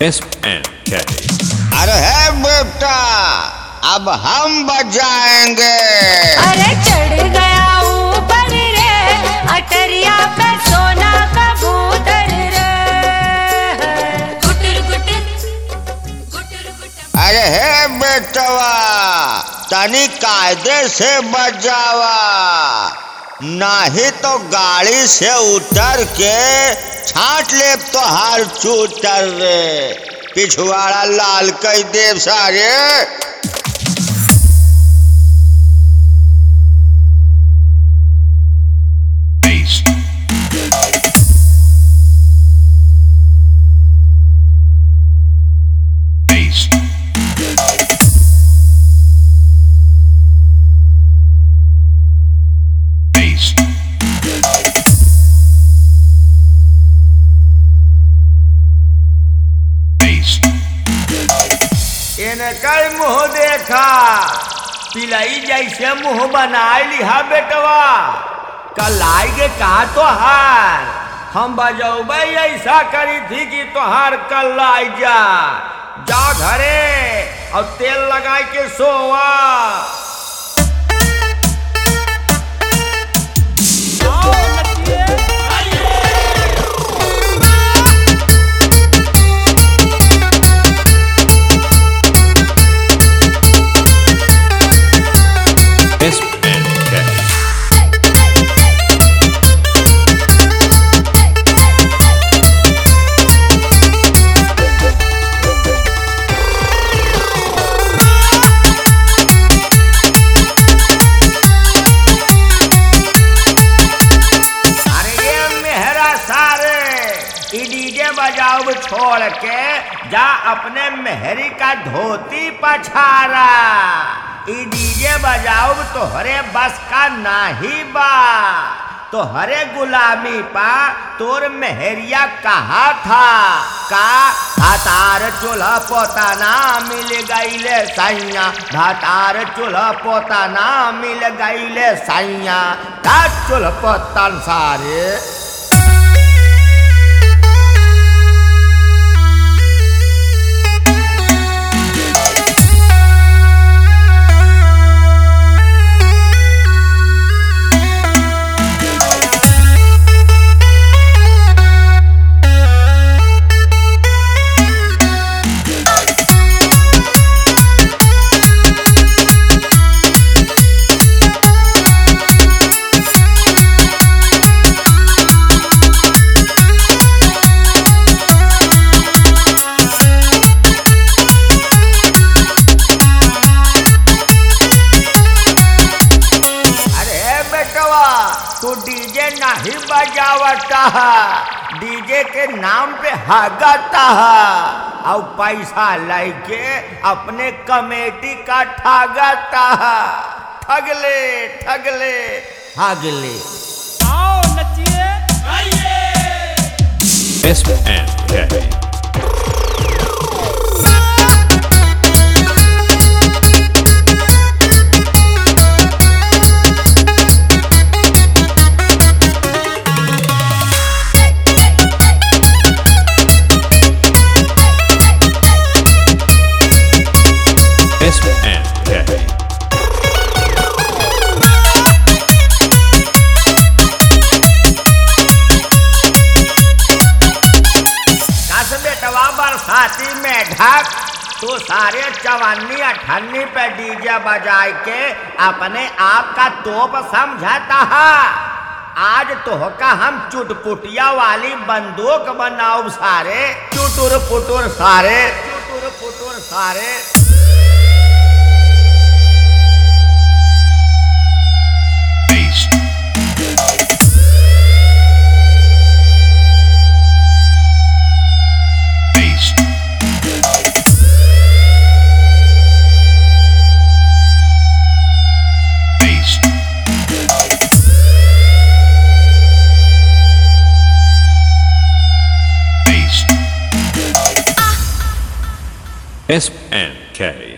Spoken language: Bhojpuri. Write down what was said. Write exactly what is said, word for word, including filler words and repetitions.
एस एन के। अरे है बेटा, अब हम बजाएंगे। अरे चढ़ गया ऊपर रे, अटरिया पे सोना कबूतर रे। गुटर गुटर गुटर गुटर। अरे है बेटवा, तनी कायदे से बजावा, नहीं तो गाड़ी से उतर के छाट ले तो हार चूतर रे। पिछवाड़ा लाल कई देव सारे। इनकर मुँह देखा, पिलई जैसे मुँह बनाए लिहा बेटवा। कल आएगे कहा तोहार, हम बजौबे ऐसा करी थी कि तोहार कल आई जा। जा घरे और तेल लगा के सोवा। डीजे बजाओ छोड़ के जा अपने मेहरी का धोती पछारा। ई डीजे बजाओ तोहरे बस का नाही बा। तोहरे गुलामी पा तोर मेहरिया कहा था का धातार चूल्हा पोता ना मिल गईले सैया। धातार चूल्हा पोता ना मिल गईले सैया। का चूल्हा पोतन सारे। तू डीजे नहीं बजावता है, डीजे के नाम पे हागता है और पैसा लेके अपने कमेटी का ठागता है। ठगले ठगले हागले। आओ नचिए एस एन के। बरसाती में ढक तो सारे चवन्नी अठन्नी पे डीजे बजाए के अपने आप का तोप समझाता है। आज तोहका हम चुटपुटिया वाली बंदूक बनाओ सारे। चुटुर पुटुर सारे, चुटुर पुटुर सारे। एस एन के।